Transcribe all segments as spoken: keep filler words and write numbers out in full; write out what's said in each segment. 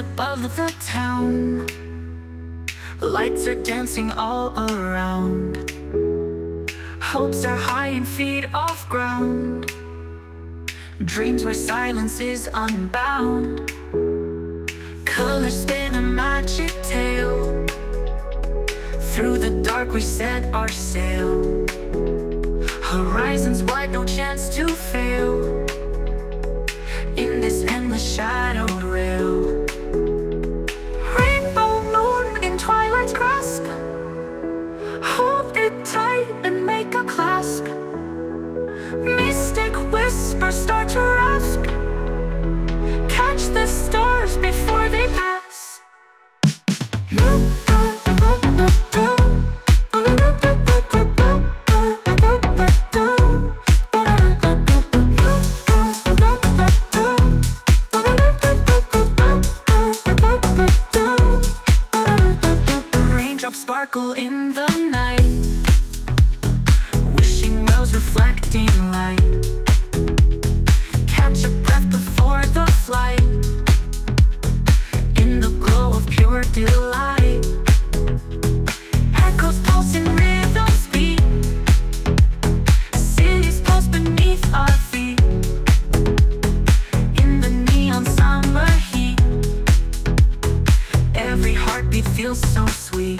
above the town. Lights are dancing all around. Hopes are high and feet off ground. Dreams where silence is unbound. Colors spin a magic tale. Through the dark we set our sail. Horizons wide, no chance to fail. In this endless shadowed rail. Rainbow moon in twilight's grasp. Hold it tight and make a clasp. Mystic whispers start to rasp. Catch the stars before they pass. Raindrops sparkle in the night. Wishing wells reflecting light. Catch a breath before the flight. In the glow of pure delight. Echoes pulse in rhythms beat. Cities pulse beneath our feet. In the neon summer heat. Every heartbeat feels so sweet.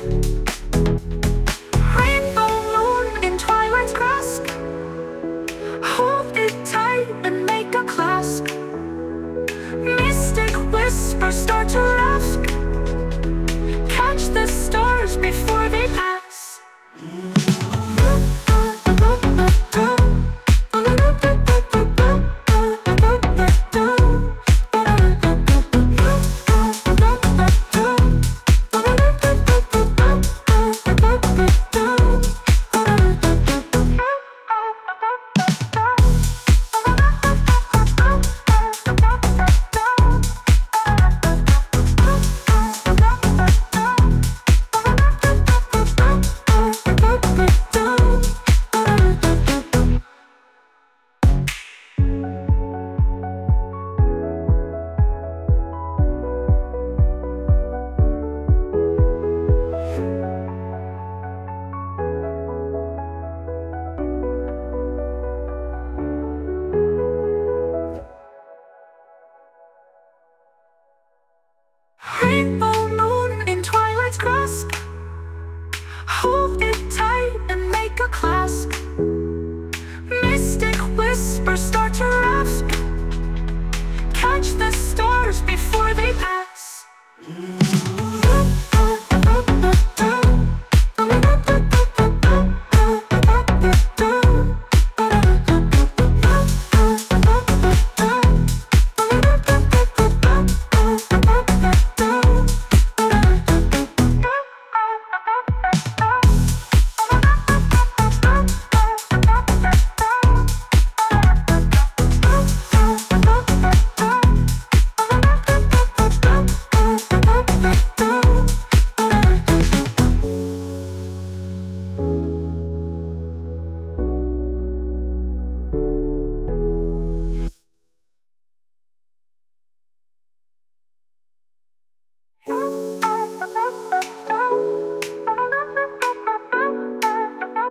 Rainbow moon in twilight's grasp. Hold it tight and make a clasp. Mystic whispers start to rasp. Catch the stars before they pass. Rainbow moon in twilight's grasp. Hold it tight and make a clasp.